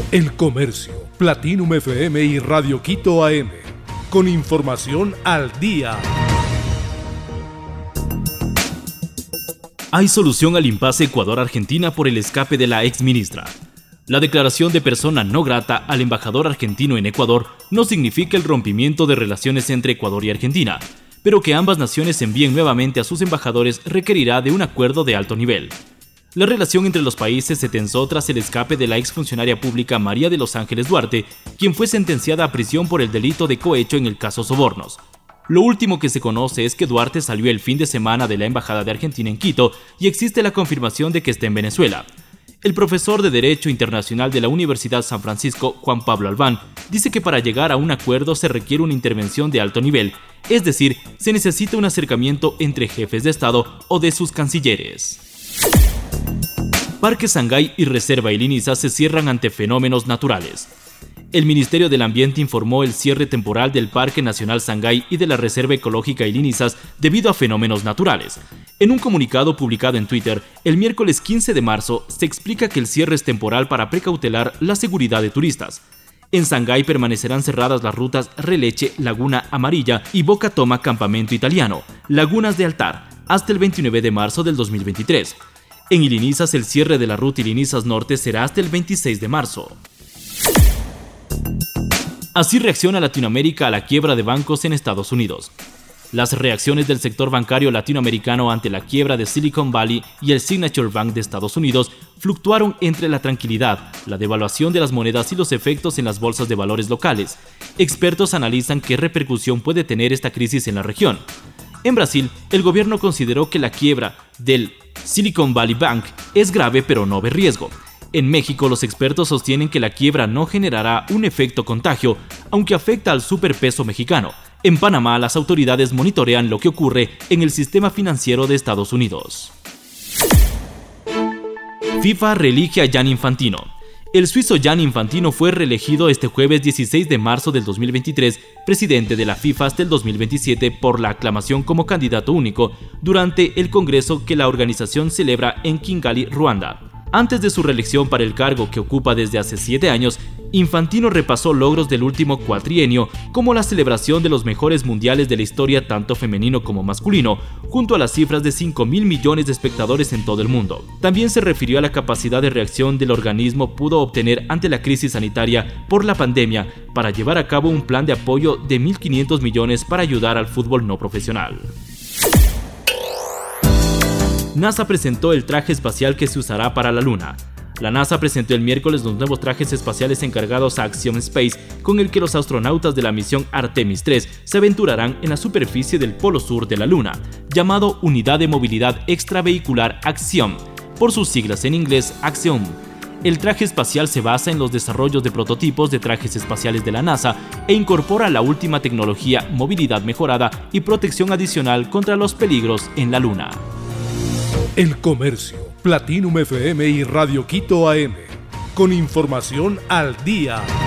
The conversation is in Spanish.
El Comercio, Platinum FM y Radio Quito AM. Con información al día. Hay solución al impasse Ecuador-Argentina por el escape de la exministra. La declaración de persona no grata al embajador argentino en Ecuador no significa el rompimiento de relaciones entre Ecuador y Argentina, pero que ambas naciones envíen nuevamente a sus embajadores requerirá de un acuerdo de alto nivel. La relación entre los países se tensó tras el escape de la exfuncionaria pública María de los Ángeles Duarte, quien fue sentenciada a prisión por el delito de cohecho en el caso Sobornos. Lo último que se conoce es que Duarte salió el fin de semana de la Embajada de Argentina en Quito y existe la confirmación de que está en Venezuela. El profesor de Derecho Internacional de la Universidad San Francisco, Juan Pablo Albán, dice que para llegar a un acuerdo se requiere una intervención de alto nivel, es decir, se necesita un acercamiento entre jefes de Estado o de sus cancilleres. Parque Sangay y Reserva El Iniza se cierran ante fenómenos naturales. El Ministerio del Ambiente informó el cierre temporal del Parque Nacional Sangay y de la Reserva Ecológica El Inizas debido a fenómenos naturales. En un comunicado publicado en Twitter, el miércoles 15 de marzo, se explica que el cierre es temporal para precautelar la seguridad de turistas. En Sangay permanecerán cerradas las rutas Releche, Laguna Amarilla y Boca Toma Campamento Italiano, Lagunas de Altar, hasta el 29 de marzo del 2023. En El Inizas, el cierre de la ruta El Inizas Norte será hasta el 26 de marzo. Así reacciona Latinoamérica a la quiebra de bancos en Estados Unidos. Las reacciones del sector bancario latinoamericano ante la quiebra de Silicon Valley y el Signature Bank de Estados Unidos fluctuaron entre la tranquilidad, la devaluación de las monedas y los efectos en las bolsas de valores locales. Expertos analizan qué repercusión puede tener esta crisis en la región. En Brasil, el gobierno consideró que la quiebra del Silicon Valley Bank es grave pero no ve riesgo. En México, los expertos sostienen que la quiebra no generará un efecto contagio, aunque afecta al superpeso mexicano. En Panamá, las autoridades monitorean lo que ocurre en el sistema financiero de Estados Unidos. FIFA reelige a Gianni Infantino. El suizo Gianni Infantino fue reelegido este jueves 16 de marzo del 2023 presidente de la FIFA hasta el 2027 por la aclamación como candidato único durante el congreso que la organización celebra en Kigali, Ruanda. Antes de su reelección para el cargo que ocupa desde hace 7 años, Infantino repasó logros del último cuatrienio, como la celebración de los mejores mundiales de la historia tanto femenino como masculino, junto a las cifras de 5.000 millones de espectadores en todo el mundo. También se refirió a la capacidad de reacción del organismo pudo obtener ante la crisis sanitaria por la pandemia para llevar a cabo un plan de apoyo de 1.500 millones para ayudar al fútbol no profesional. NASA presentó el traje espacial que se usará para la Luna. La NASA presentó el miércoles los nuevos trajes espaciales encargados a Axiom Space, con el que los astronautas de la misión Artemis 3 se aventurarán en la superficie del polo sur de la Luna, llamado Unidad de Movilidad Extravehicular Axiom, por sus siglas en inglés Axiom. El traje espacial se basa en los desarrollos de prototipos de trajes espaciales de la NASA e incorpora la última tecnología, movilidad mejorada y protección adicional contra los peligros en la Luna. El Comercio, Platinum FM y Radio Quito AM. Con información al día.